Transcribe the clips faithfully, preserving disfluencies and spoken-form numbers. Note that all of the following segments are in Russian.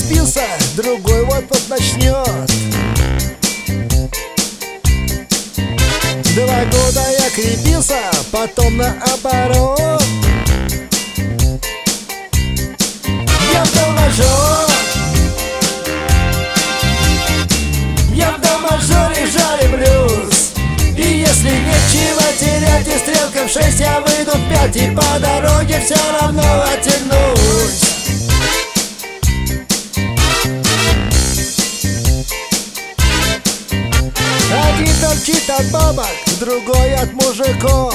сбился, другой вот-вот начнет. Два года я крепился, потом наоборот. Я в до-мажор, я в до-мажоре жарю блюз. И если нечего терять и стрелка в шесть, я выйду в пять, и по дороге все равно оттянусь. Один торчит от бабок, другой от мужиков.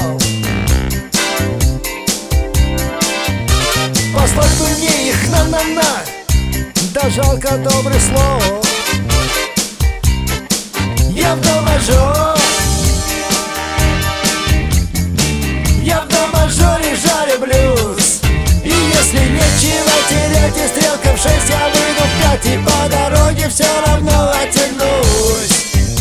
Послать бы мне их на-на-на, да жалко добрых слов. Я в до-мажор, я в до-мажоре жарю блюз. И если нечего терять и стрелка в шесть, я выйду в пять, и по дороге все равно оттянусь.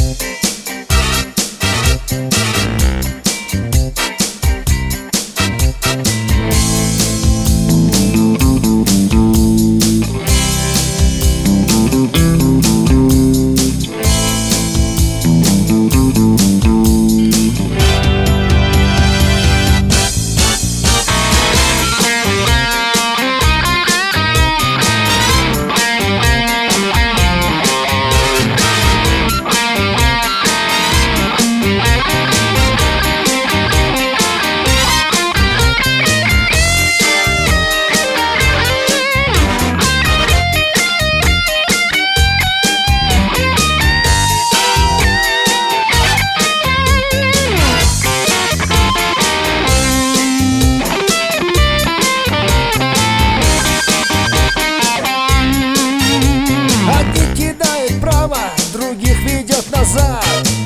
Других ведет назад.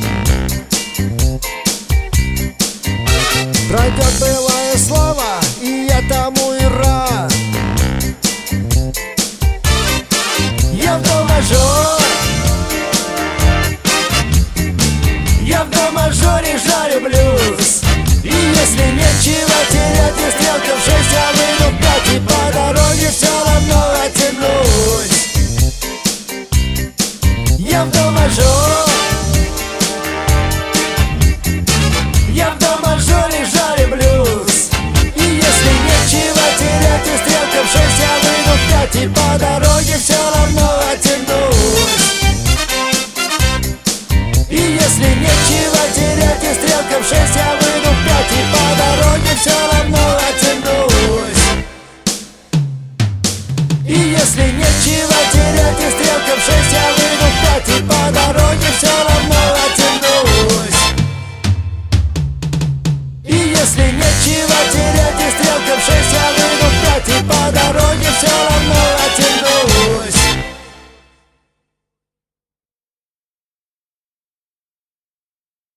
Пройдет былое слово, и я тому и рад. Я в до-мажор, я в до-мажоре жарю блюз. И если нечего терять и стрелка в шесть, я выйду в пять, и по дороге все равно оттянусь. Я в до-мажор, я в до-мажоре жарю блюз. И если нечего терять и стрелка в шесть, я выйду в пять, и по дороге все